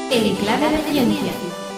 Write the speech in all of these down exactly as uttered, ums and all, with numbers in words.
En Clave de Ciencia.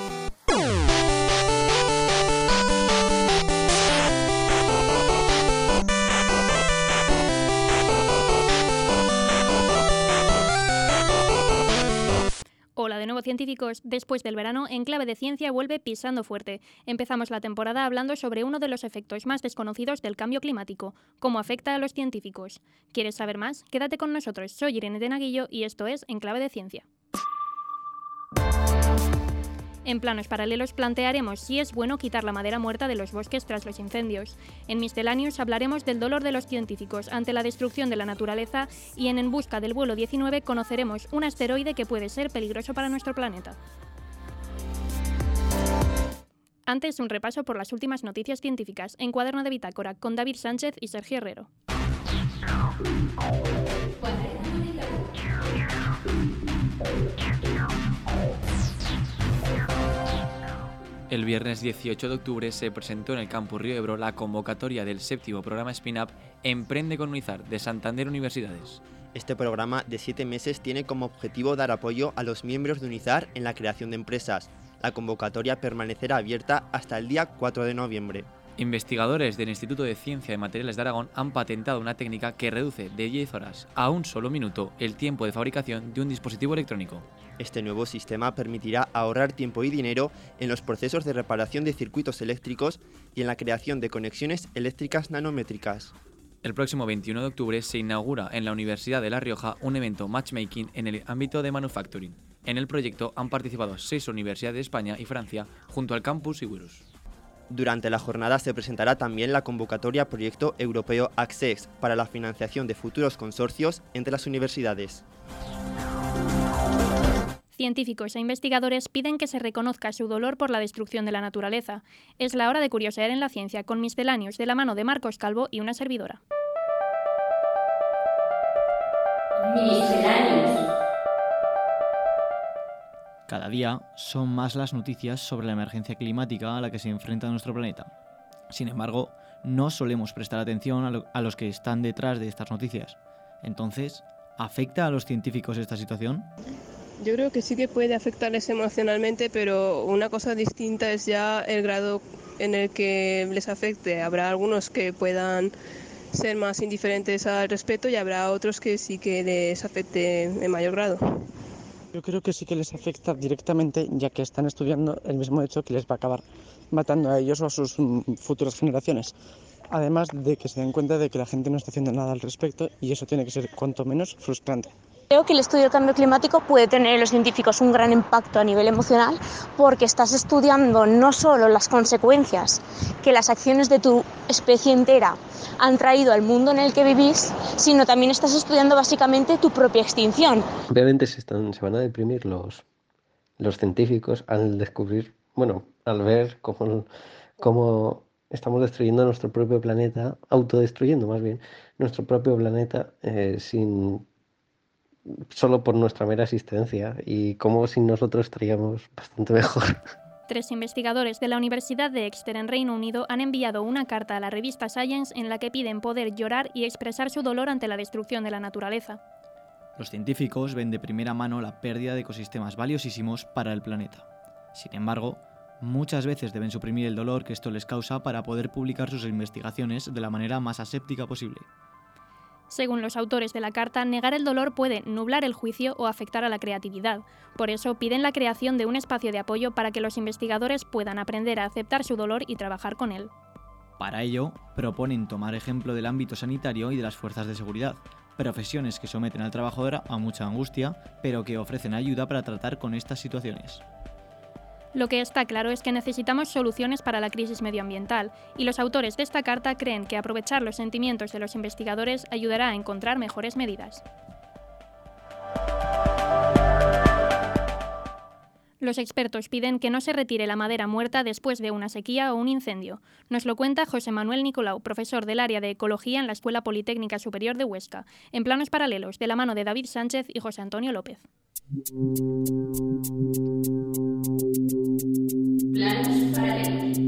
Hola de nuevo, científicos. Después del verano, En Clave de Ciencia vuelve pisando fuerte. Empezamos la temporada hablando sobre uno de los efectos más desconocidos del cambio climático, cómo afecta a los científicos. ¿Quieres saber más? Quédate con nosotros. Soy Irene de Naguillo y esto es En Clave de Ciencia. En planos paralelos plantearemos si es bueno quitar la madera muerta de los bosques tras los incendios. En Misceláneos hablaremos del dolor de los científicos ante la destrucción de la naturaleza y en En busca del vuelo diecinueve conoceremos un asteroide que puede ser peligroso para nuestro planeta. Antes, un repaso por las últimas noticias científicas en Cuaderno de Bitácora con David Sánchez y Sergio Herrero. El viernes dieciocho de octubre se presentó en el Campus Río Ebro la convocatoria del séptimo programa Spin-Up Emprende con UNIZAR de Santander Universidades. Este programa de siete meses tiene como objetivo dar apoyo a los miembros de UNIZAR en la creación de empresas. La convocatoria permanecerá abierta hasta el día cuatro de noviembre. Investigadores del Instituto de Ciencia de Materiales de Aragón han patentado una técnica que reduce de diez horas a un solo minuto el tiempo de fabricación de un dispositivo electrónico. Este nuevo sistema permitirá ahorrar tiempo y dinero en los procesos de reparación de circuitos eléctricos y en la creación de conexiones eléctricas nanométricas. El próximo veintiuno de octubre se inaugura en la Universidad de La Rioja un evento matchmaking en el ámbito de manufacturing. En el proyecto han participado seis universidades de España y Francia junto al Campus Iberus. Durante la jornada se presentará también la convocatoria Proyecto Europeo Access para la financiación de futuros consorcios entre las universidades. Científicos e investigadores piden que se reconozca su dolor por la destrucción de la naturaleza. Es la hora de curiosear en la ciencia con Misceláneos de la mano de Marcos Calvo y una servidora. Misceláneos. Cada día son más las noticias sobre la emergencia climática a la que se enfrenta nuestro planeta. Sin embargo, no solemos prestar atención a, lo, a los que están detrás de estas noticias. Entonces, ¿afecta a los científicos esta situación? Yo creo que sí que puede afectarles emocionalmente, pero una cosa distinta es ya el grado en el que les afecte. Habrá algunos que puedan ser más indiferentes al respecto y habrá otros que sí que les afecte en mayor grado. Yo creo que sí que les afecta directamente, ya que están estudiando el mismo hecho que les va a acabar matando a ellos o a sus futuras generaciones. Además de que se den cuenta de que la gente no está haciendo nada al respecto y eso tiene que ser cuanto menos frustrante. Creo que el estudio del cambio climático puede tener en los científicos un gran impacto a nivel emocional porque estás estudiando no solo las consecuencias que las acciones de tu especie entera han traído al mundo en el que vivís, sino también estás estudiando básicamente tu propia extinción. Obviamente se, están, se van a deprimir los, los científicos al descubrir, bueno, al ver cómo, cómo estamos destruyendo nuestro propio planeta, autodestruyendo más bien nuestro propio planeta eh, sin... solo por nuestra mera existencia y cómo sin nosotros estaríamos bastante mejor. Tres investigadores de la Universidad de Exeter en Reino Unido han enviado una carta a la revista Science en la que piden poder llorar y expresar su dolor ante la destrucción de la naturaleza. Los científicos ven de primera mano la pérdida de ecosistemas valiosísimos para el planeta. Sin embargo, muchas veces deben suprimir el dolor que esto les causa para poder publicar sus investigaciones de la manera más aséptica posible. Según los autores de la carta, negar el dolor puede nublar el juicio o afectar a la creatividad. Por eso piden la creación de un espacio de apoyo para que los investigadores puedan aprender a aceptar su dolor y trabajar con él. Para ello, proponen tomar ejemplo del ámbito sanitario y de las fuerzas de seguridad, profesiones que someten al trabajador a mucha angustia, pero que ofrecen ayuda para tratar con estas situaciones. Lo que está claro es que necesitamos soluciones para la crisis medioambiental, y los autores de esta carta creen que aprovechar los sentimientos de los investigadores ayudará a encontrar mejores medidas. Los expertos piden que no se retire la madera muerta después de una sequía o un incendio. Nos lo cuenta José Manuel Nicolau, profesor del área de Ecología en la Escuela Politécnica Superior de Huesca, en planos paralelos, de la mano de David Sánchez y José Antonio López. Planos paralelos.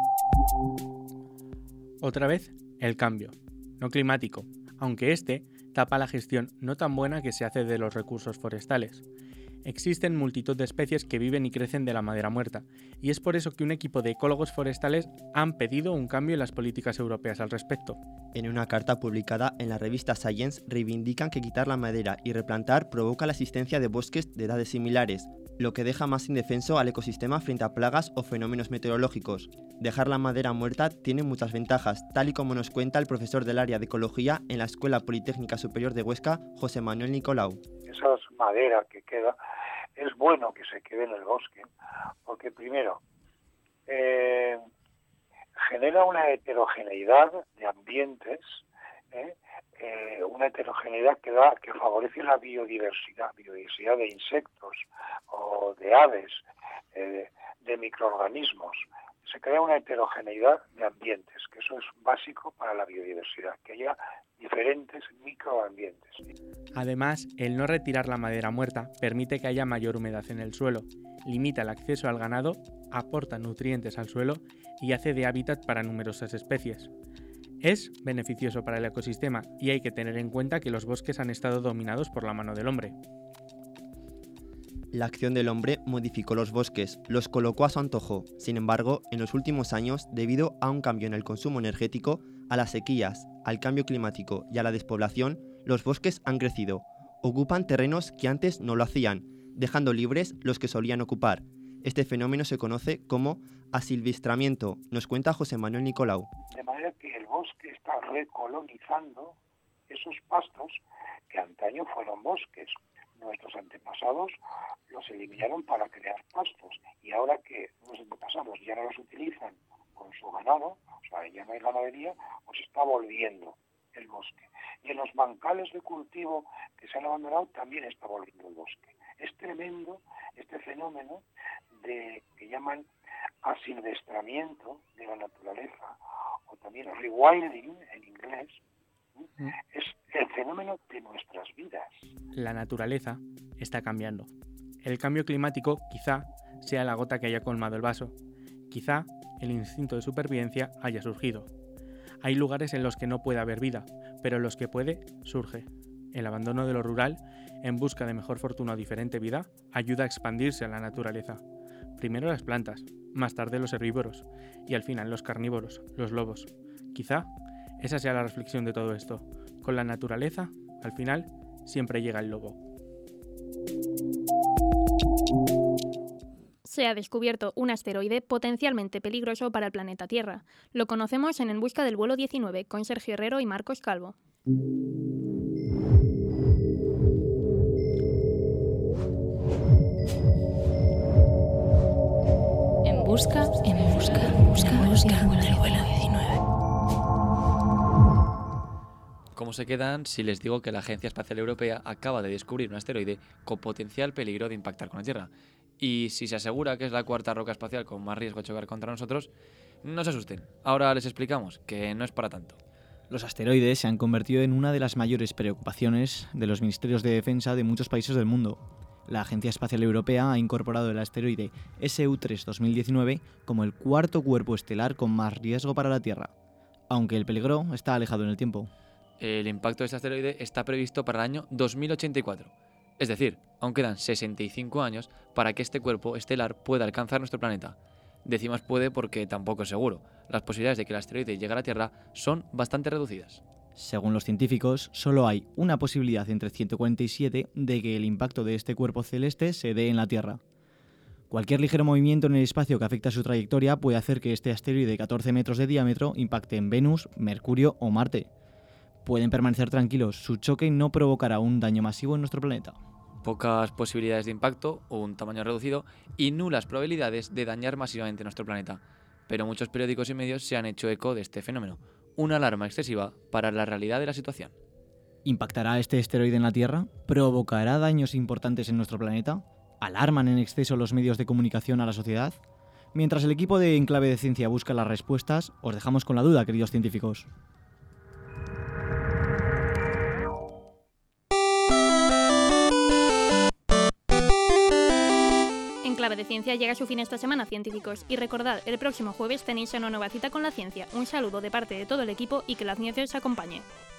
Otra vez, el cambio, no climático, aunque este tapa la gestión no tan buena que se hace de los recursos forestales. Existen multitud de especies que viven y crecen de la madera muerta, y es por eso que un equipo de ecólogos forestales han pedido un cambio en las políticas europeas al respecto. En una carta publicada en la revista Science, reivindican que quitar la madera y replantar provoca la existencia de bosques de edades similares, lo que deja más indefenso al ecosistema frente a plagas o fenómenos meteorológicos. Dejar la madera muerta tiene muchas ventajas, tal y como nos cuenta el profesor del área de Ecología en la Escuela Politécnica Superior de Huesca, José Manuel Nicolau. Esa madera que queda, es bueno que se quede en el bosque, porque primero, eh, genera una heterogeneidad de ambientes, ¿eh? Eh, una heterogeneidad que da, que favorece la biodiversidad, biodiversidad de insectos o de aves, eh, de microorganismos. Se crea una heterogeneidad de ambientes, que eso es básico para la biodiversidad, que haya diferentes microambientes. Además, el no retirar la madera muerta permite que haya mayor humedad en el suelo, limita el acceso al ganado, aporta nutrientes al suelo y hace de hábitat para numerosas especies. Es beneficioso para el ecosistema y hay que tener en cuenta que los bosques han estado dominados por la mano del hombre. La acción del hombre modificó los bosques, los colocó a su antojo. Sin embargo, en los últimos años, debido a un cambio en el consumo energético, a las sequías, al cambio climático y a la despoblación, los bosques han crecido. Ocupan terrenos que antes no lo hacían, dejando libres los que solían ocupar. Este fenómeno se conoce como asilvestramiento, nos cuenta José Manuel Nicolau. De manera que el bosque está recolonizando esos pastos que antaño fueron bosques. Nuestros antepasados los eliminaron para crear pastos y ahora que los antepasados ya no los utilizan con su ganado, o sea, ya no hay ganadería, pues está volviendo el bosque. Y en los bancales de cultivo que se han abandonado también está volviendo el bosque. Es tremendo este fenómeno de que llaman asilvestramiento de la naturaleza, o también rewilding en inglés, ¿sí? Es el fenómeno de nuestras vidas. La naturaleza está cambiando. El cambio climático quizá sea la gota que haya colmado el vaso. Quizá el instinto de supervivencia haya surgido. Hay lugares en los que no puede haber vida, pero en los que puede, surge. El abandono de lo rural, en busca de mejor fortuna o diferente vida, ayuda a expandirse a la naturaleza. Primero las plantas, más tarde los herbívoros, y al final los carnívoros, los lobos. Quizá esa sea la reflexión de todo esto. Con la naturaleza, al final, siempre llega el lobo. Se ha descubierto un asteroide potencialmente peligroso para el planeta Tierra. Lo conocemos en En busca del vuelo diecinueve, con Sergio Herrero y Marcos Calvo. En busca, en busca, en busca, en busca del vuelo diecinueve. ¿Cómo se quedan si les digo que la Agencia Espacial Europea acaba de descubrir un asteroide con potencial peligro de impactar con la Tierra? Y si se asegura que es la cuarta roca espacial con más riesgo de chocar contra nosotros, no se asusten. Ahora les explicamos que no es para tanto. Los asteroides se han convertido en una de las mayores preocupaciones de los ministerios de defensa de muchos países del mundo. La Agencia Espacial Europea ha incorporado el asteroide S U tres dos mil diecinueve como el cuarto cuerpo estelar con más riesgo para la Tierra, aunque el peligro está alejado en el tiempo. El impacto de este asteroide está previsto para el año dos mil ochenta y cuatro. Es decir, aún quedan sesenta y cinco años para que este cuerpo estelar pueda alcanzar nuestro planeta. Decimos puede porque tampoco es seguro. Las posibilidades de que el asteroide llegue a la Tierra son bastante reducidas. Según los científicos, solo hay una posibilidad entre ciento cuarenta y siete de que el impacto de este cuerpo celeste se dé en la Tierra. Cualquier ligero movimiento en el espacio que afecte a su trayectoria puede hacer que este asteroide de catorce metros de diámetro impacte en Venus, Mercurio o Marte. Pueden permanecer tranquilos, su choque no provocará un daño masivo en nuestro planeta. Pocas posibilidades de impacto, un tamaño reducido y nulas probabilidades de dañar masivamente nuestro planeta. Pero muchos periódicos y medios se han hecho eco de este fenómeno, una alarma excesiva para la realidad de la situación. ¿Impactará este asteroide en la Tierra? ¿Provocará daños importantes en nuestro planeta? ¿Alarman en exceso los medios de comunicación a la sociedad? Mientras el equipo de Enclave de Ciencia busca las respuestas, os dejamos con la duda, queridos científicos. Clave de Ciencia llega a su fin esta semana, científicos. Y recordad, el próximo jueves tenéis una nueva cita con la ciencia. Un saludo de parte de todo el equipo y que la ciencia os acompañe.